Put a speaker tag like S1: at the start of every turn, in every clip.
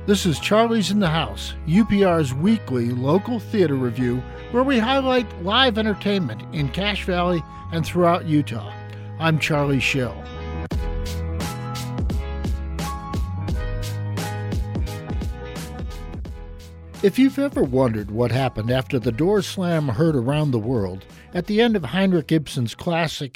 S1: This is Charlie's in the House, UPR's weekly local theater review, where we highlight live entertainment in Cache Valley and throughout Utah. I'm Charlie Schill. If you've ever wondered what happened after the door slam heard around the world at the end of Heinrich Ibsen's classic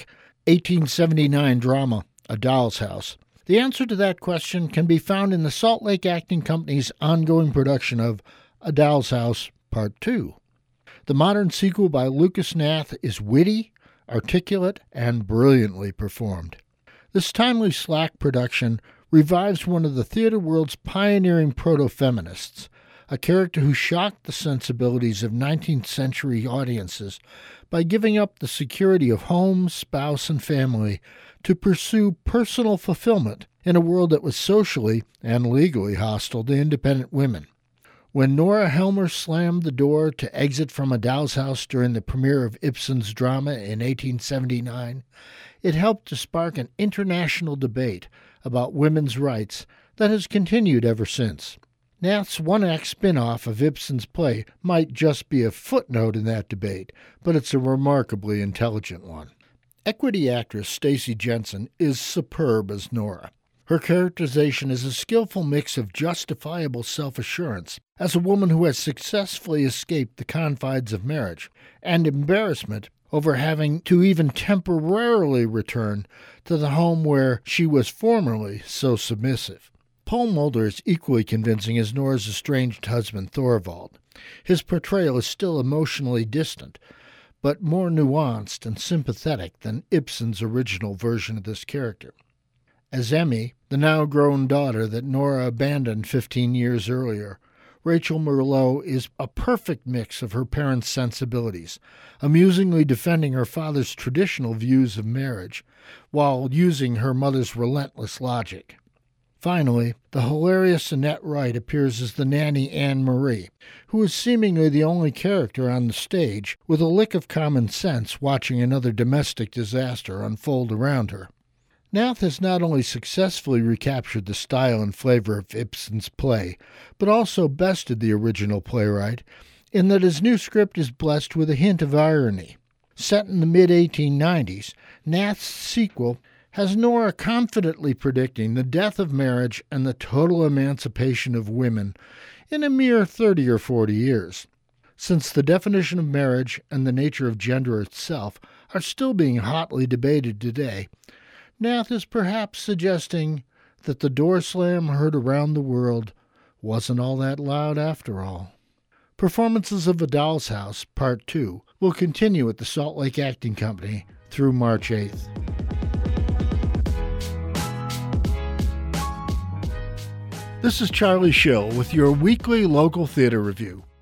S1: 1879 drama, A Doll's House, the answer to that question can be found in the Salt Lake Acting Company's ongoing production of A Doll's House Part 2. The modern sequel by Lucas Nath is witty, articulate, and brilliantly performed. This timely Slack production revives one of the theater world's pioneering proto-feminists, a character who shocked the sensibilities of 19th century audiences by giving up the security of home, spouse, and family to pursue personal fulfillment in a world that was socially and legally hostile to independent women. When Nora Helmer slammed the door to exit from A Doll's House during the premiere of Ibsen's drama in 1879, it helped to spark an international debate about women's rights that has continued ever since. Nath's one-act spin-off of Ibsen's play might just be a footnote in that debate, but it's a remarkably intelligent one. Equity actress Stacey Jensen is superb as Nora. Her characterization is a skillful mix of justifiable self-assurance as a woman who has successfully escaped the confines of marriage, and embarrassment over having to even temporarily return to the home where she was formerly so submissive. Paul Mulder is equally convincing as Nora's estranged husband, Thorvald. His portrayal is still emotionally distant, but more nuanced and sympathetic than Ibsen's original version of this character. As Emmy, the now-grown daughter that Nora abandoned 15 years earlier, Rachel Merlot is a perfect mix of her parents' sensibilities, amusingly defending her father's traditional views of marriage, while using her mother's relentless logic. Finally, the hilarious Annette Wright appears as the nanny Anne Marie, who is seemingly the only character on the stage with a lick of common sense watching another domestic disaster unfold around her. Nath has not only successfully recaptured the style and flavor of Ibsen's play, but also bested the original playwright in that his new script is blessed with a hint of irony. Set in the mid-1890s, Nath's sequel has Nora confidently predicting the death of marriage and the total emancipation of women in a mere 30 or 40 years. Since the definition of marriage and the nature of gender itself are still being hotly debated today, Nath is perhaps suggesting that the door slam heard around the world wasn't all that loud after all. Performances of A Doll's House Part 2 will continue at the Salt Lake Acting Company through March 8th. This is Charlie Schill with your weekly local theater review.